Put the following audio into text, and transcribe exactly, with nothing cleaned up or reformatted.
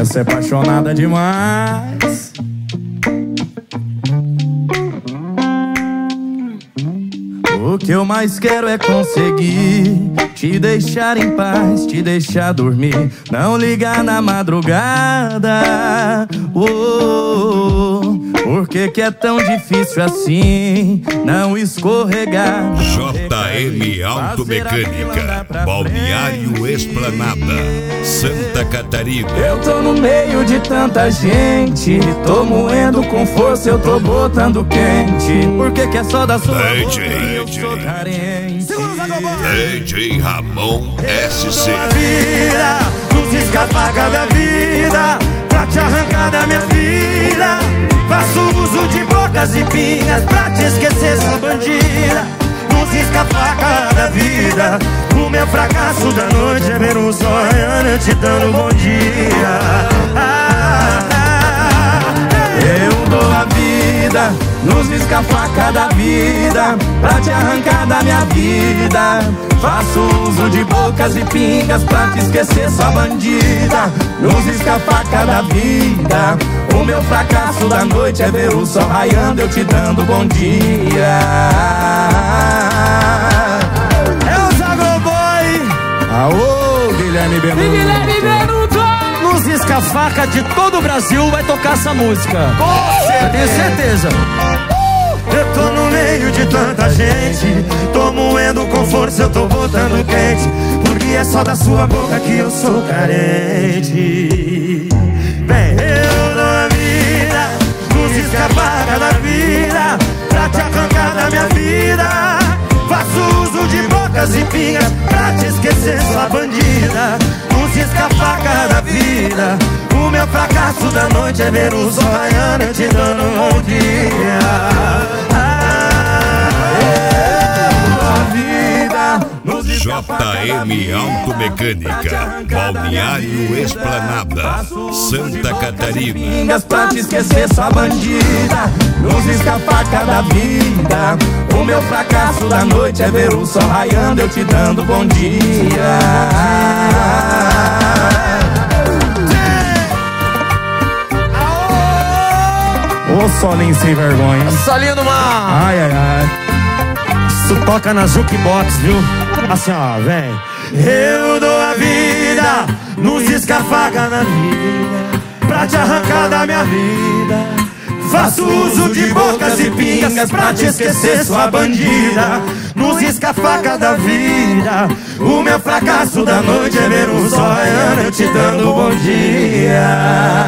Essa é apaixonada demais. O que eu mais quero é conseguir te deixar em paz, te deixar dormir, não ligar na madrugada. Oh, por que que é tão difícil assim não escorregar? J M Automecânica, Balneário Esplanada, Santa Catarina. Eu tô no meio de tanta gente, tô moendo com força, eu tô botando quente. Por que que é só da sua D boca J, que eu sou carente? D J Ramon S C. Vida, nos escapar da vida, pra te arrancar da minha vida. Faço uso de bocas e pingas pra te esquecer, sua bandida. Nos escapar da vida, o meu fracasso da noite é ver um sonhando, eu te dando bom dia. Ah, ah, Eu dou a vida, nos escafaca da vida, pra te arrancar da minha vida. Faço uso de bocas e pingas pra te esquecer, sua bandida. Nos escafaca da vida, o meu fracasso da noite é ver o sol raiando, eu te dando bom dia. é o Zagoboy. Aô, Guilherme Benuto. Guilherme Benuto. Nos escafaca de todo o Brasil vai tocar essa música. Com certeza. Eu tenho certeza. Eu tô no meio de tanta gente, tô moendo com força, eu tô botando quente. Porque é só da sua boca que eu sou carente. Bem, eu dou a vida, nos escapaca da vida, pra te arrancar da minha vida. Faço uso de bocas e pingas pra te esquecer, sua bandida. Nos escapaca da vida, o meu fracasso da noite é ver o sol raiando, eu te dando um bom dia. J M Automecânica, Balneário Esplanada, Santa Catarina. Pingas pra te esquecer, sua bandida. Nos escafaca da vida, o meu fracasso da noite é ver o sol raiando, eu te dando bom dia. Ô solinho sem vergonha. Solinho do mar. Ai, ai, ai. Isso toca na jukebox, viu? Assim, ó, vem. Eu dou a vida, nos escafaga na vida, pra te arrancar da minha vida. Faço uso de bocas e pingas pra te esquecer, sua bandida. Nos escafaca da vida, o meu fracasso da noite é ver o sol raiando, eu te dando bom dia.